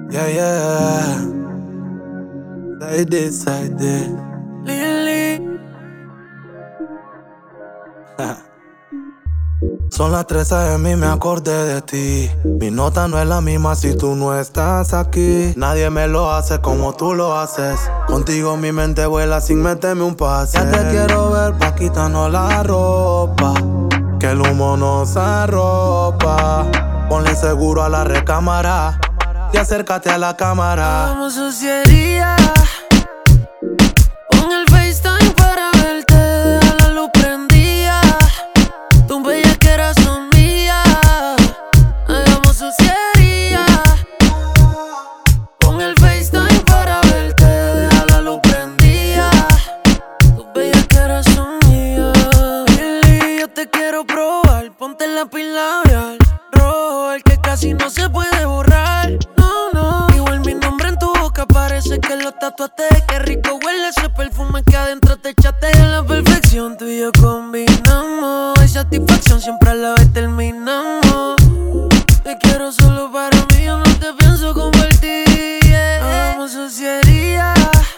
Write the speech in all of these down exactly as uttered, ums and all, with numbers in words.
Yeah, yeah. Say this, say this. Lily. Son las tres a eme y me acordé de ti. Mi nota no es la misma si tú no estás aquí. Nadie me lo hace como tú lo haces. Contigo mi mente vuela sin meterme un pase. Ya te quiero ver pa' quitarnos la ropa, que el humo nos arropa. Ponle seguro a la recámara y acércate a la cámara. Hagamos sociedad. Pon el FaceTime para verte, deja la luz prendida. Tu bellaquera son mías. Hagamos sociedad. Pon el FaceTime para verte, deja la luz prendida. Tu bellaquera son mías. Lily, yo te quiero probar. Ponte la pila labial rojo, el que casi no se puede borrar. No, no. Igual mi nombre en tu boca parece que lo tatuaste. Qué rico huele ese perfume que adentro te echaste. En la perfección tú y yo combinamos. Hay satisfacción, siempre a la vez terminamos. Te quiero solo para mí, yo no te pienso compartir. Yeah. Hagamos sociedad.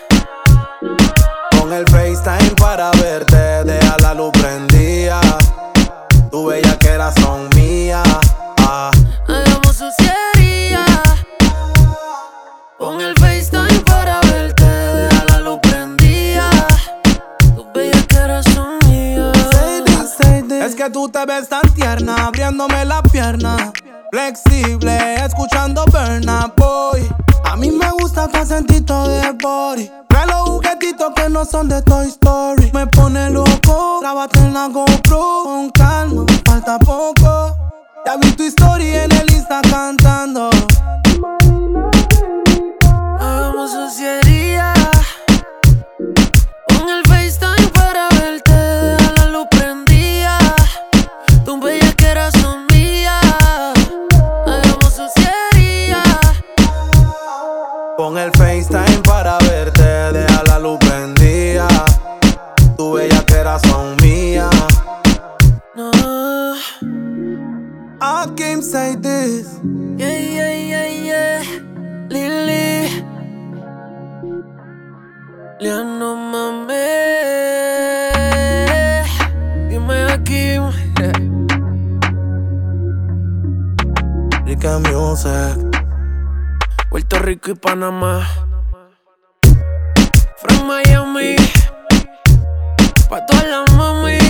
Pon el FaceTime para verte, deja la luz prendida. Tu bellaquera son mías. Ah. Hagamos sociedad. Pon el FaceTime para verte, deja la luz prendida. Tus bellaqueras son mías. Say this, say this. Es que tú te ves tan tierna, abriéndome la pierna. Flexible, escuchando Burna Boy. A mí me gusta tu acentito de body. Trae los juguetitos que no son de Toy Story. Me pone loco, grábate en la GoPro. Con calma, falta poco. Ya vi tu historia en el Insta cantando. Hagamos sociedad. Pon el FaceTime para verte, deja la luz prendida. Tus bellaqueras son mías. Hagamos sociedad. Pon el FaceTime para verte, deja la luz prendida. Tu bellaquera son mías. No. I can't say this. Yeah, yeah, yeah, yeah. Lily. Liano mame. Dime aquí. Rica Music. Puerto Rico y Panamá. From Miami. Pa' todas las mami.